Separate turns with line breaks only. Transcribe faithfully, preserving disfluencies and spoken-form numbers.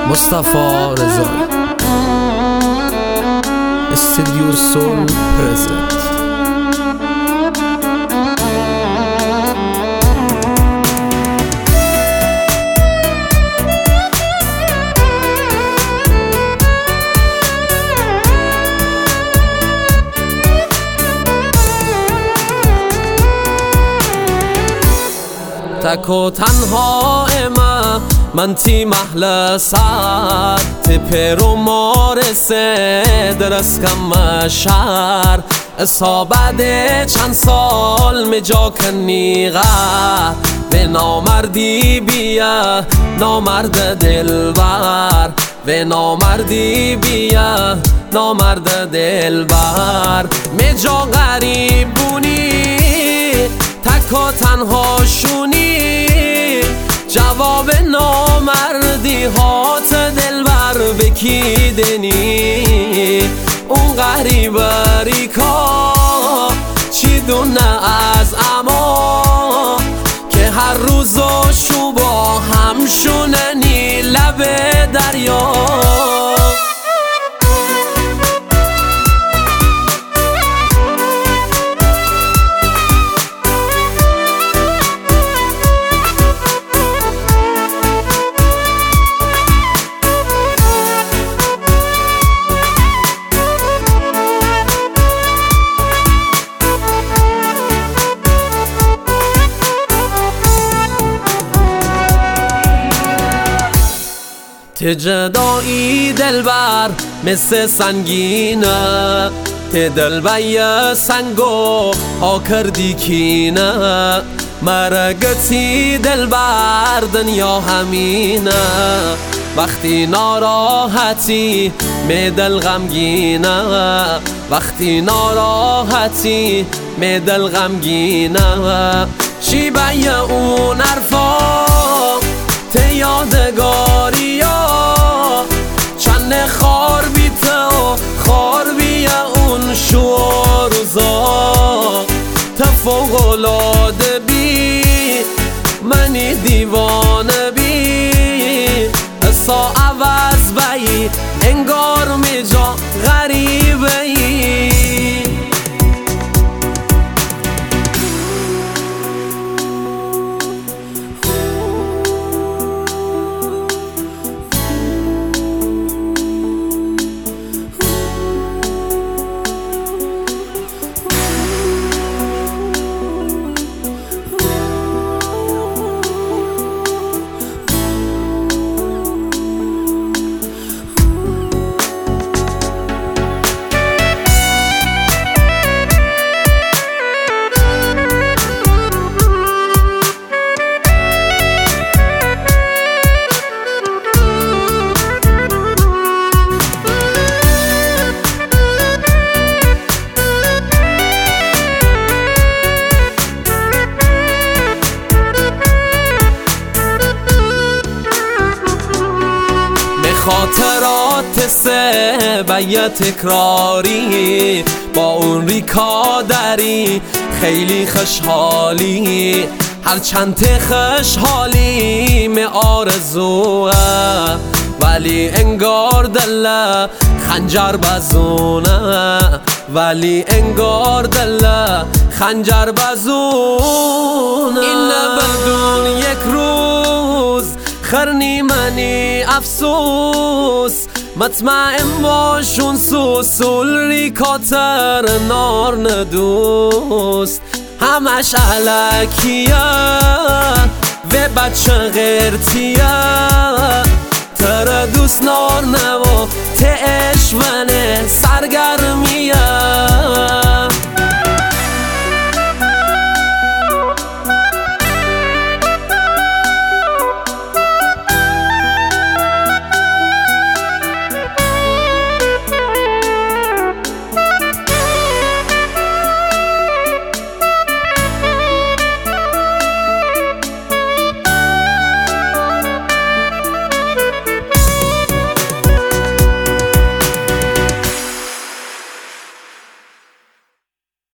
مصطفی رضایی استودیو سول پرزنت. تک و تنها اما من تی محل سر تی پیرو مارسه درست کم شهر اصابت چند سال مجا کنیغه به نامردی بیا نامرد دلبر به نامردی بیا نامرد دلبر مجا غریب بونی تک و تنها شونی جواب نامردی هات دلبر بکی دنی اون غریبری کا چی دونه از اما که هر روز و شوبا هم شوننی لب دریا. ته جدایی دلبر مثل سنگینه ته دلبی سنگو ها کردی کینه مرگتی دلبر دنیا همینه وقتی ناراحتی می دل غمگینه وقتی ناراحتی می دل غمگینه چی بی اون عرفا ته یادگاری چند خار بی تو خار بی اون شوروزا تفوق العاده بی منی دیوانه بی اصا عوض بی انگار می جا غریبه ای. خاطرات سه بیا تکراری با اون ریکادری خیلی خوشحالی هر چند ته خوشحالی می آرزوه ولی انگار دل خنجر بزونه ولی انگار دل خنجر بزونه این بدون یک روز خرنی منی افسوس مطمئن باشون سوسول ریکاتر نار ندوست همش علکیه و بچه غیرتیه تر دوست نار نوا ته اشونه سرگرمیه.